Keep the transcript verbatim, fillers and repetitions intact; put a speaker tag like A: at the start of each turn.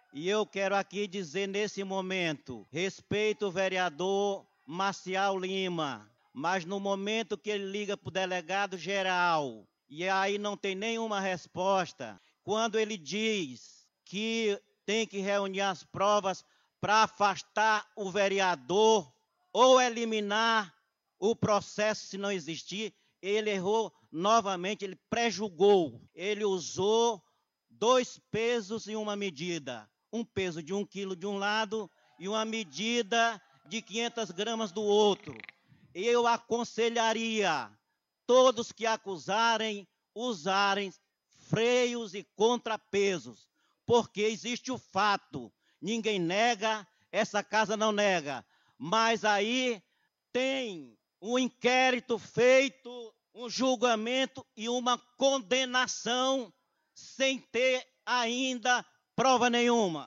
A: E eu quero aqui dizer nesse momento, respeito o vereador Marcial Lima, mas no momento que ele liga para o delegado geral, e aí não tem nenhuma resposta, quando ele diz que tem que reunir as provas para afastar o vereador ou eliminar o processo se não existir, ele errou novamente, ele prejulgou, ele usou dois pesos e uma medida. Um peso de um quilo de um lado e uma medida de quinhentas gramas do outro. Eu aconselharia todos que acusarem usarem freios e contrapesos, porque existe o fato, ninguém nega, essa casa não nega, mas aí tem um inquérito feito, um julgamento e uma condenação sem ter ainda prova nenhuma.